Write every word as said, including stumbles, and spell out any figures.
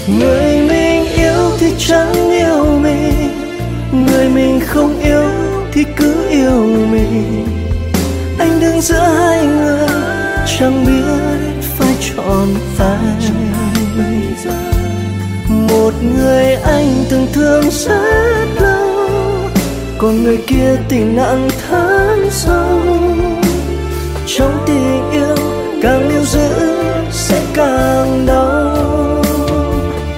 Người mình yêu thì chẳng yêu mình, người mình không yêu thì cứ yêu mình. Anh đứng giữa hai người chẳng biết phải chọn ai. Một người anh từng thương rất lâu, còn người kia tình nặng tháng sâu. Trong tình yêu càng níu giữ sẽ càng